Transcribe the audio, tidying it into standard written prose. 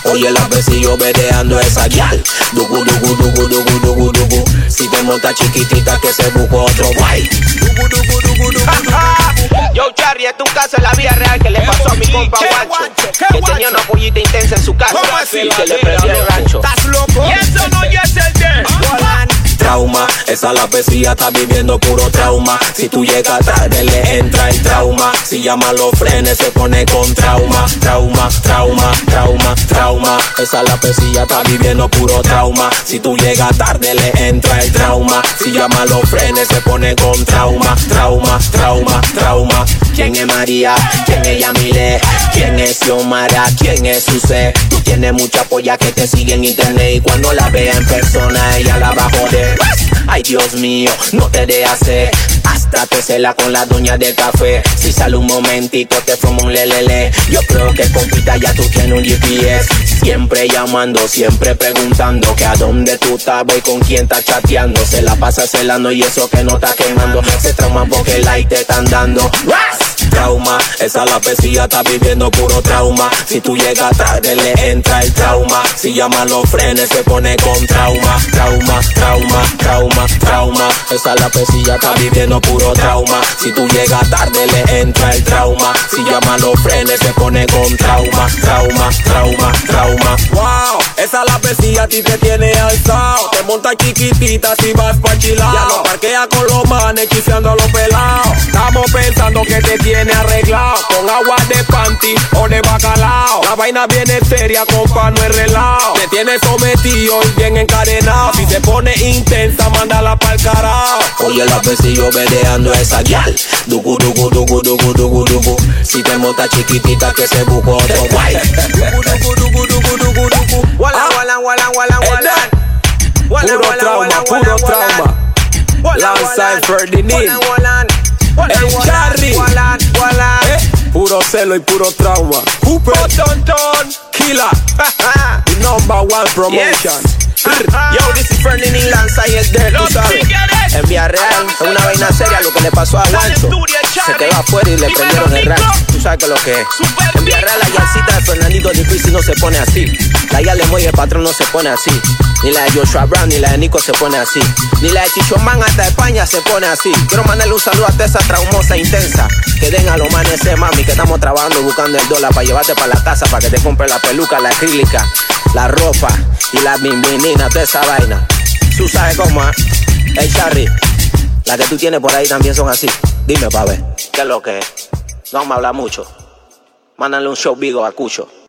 Oye, la besillo vereando esa guial. Dugu, dugu, dugu, dugu, dugu, dugu. Si te monta chiquitita que se buscó otro guay. Dugu, dugu, dugu, dugu, dugu. Yo, Charry, es tu caso en la vida real que le pasó a mi compa Guacho, que tenía una pollita intensa en su casa y que le prendió el rancho. ¿Estás loco? Y eso no es el de Trauma, esa la pesilla está viviendo puro trauma. Si tú llegas tarde le entra el trauma. Si llama los frenes se pone con trauma. Trauma, trauma, trauma, trauma. Esa la pesilla está viviendo puro trauma. Si tú llegas tarde le entra el trauma. Si llama los frenes se pone con trauma. Trauma, trauma, trauma. ¿Quién es María? ¿Quién es Yamile? ¿Quién es Xiomara? ¿Quién es Suce? Tú tienes mucha polla que te sigue en internet y cuando la vea en persona ella la va a joder. Ay, Dios mío, no te dejes hacer. Hasta te cela con la doña del café. Si sale un momentito te forma un lelele. Yo creo que compita ya tú tienes un GPS. Siempre llamando, siempre preguntando que a dónde tú estabas y con quién estás chateando. Se la pasa celando y eso que no está quemando. Se trauma porque el like te están dando. Trauma, esa la pesilla está viviendo puro trauma. Si tú llegas tarde le entra el trauma. Si llama los frenes se pone con trauma. Trauma, trauma, trauma, trauma. Esa la pesilla está viviendo puro trauma. Si tú llegas tarde le entra el trauma. Si llama los frenes se pone con trauma. Trauma, trauma, trauma. Wow, esa la pesilla a ti te tiene alzado. Te monta chiquitita si vas pa' chilao. Ya no parquea con los manes chiseando a los pelados. Estamos pensando que te tiene arreglado con agua de panty o de bacalao. La vaina viene seria, compa, no es relajo. Te tiene sometido y bien encadenado. Si se pone intensa, mándala pa'l carajo. Oye, la besillo vereando esa guial. Dugu, dugu, dugu, dugu, dugu, dugu. Si te monta chiquitita que se buscó otro guay. Dugu, dugu, dugu, dugu, dugu, dugu. Walan, walan, walan, walan, walan. Puro trauma, puro trauma. Lanza el Ferdinand, el Charry. Puro celo y puro trauma. Cooper, Killa, the #1 promotion. Yo, this is Ferdinand Lanza y el de tú sabes. En Villarreal es una vaina seria lo que le pasó a Guancho. Se quedó afuera y le prendieron el rancho. Tú sabes que lo que es. En Villarreal la yalcita de Fernandito difícil no se pone así. La yal de Moy el patrón no se pone así. Ni la de Joshua Brown ni la de Nico se pone así. Ni la de Chichomán hasta España se pone así. Quiero mandarle un saludo a toda esa traumosa intensa. Que den a los manes ese mami que estamos trabajando buscando el dólar para llevarte para la casa para que te compre la peluca, la acrílica, la ropa y la bimbinina, toda esa vaina. Tú sabes cómo, ¿eh? Hey Charry, la que tú tienes por ahí también son así. Dime pa' ver, ¿qué es lo que es? No vamos a hablar mucho. Mándale un show vigo a Cucho.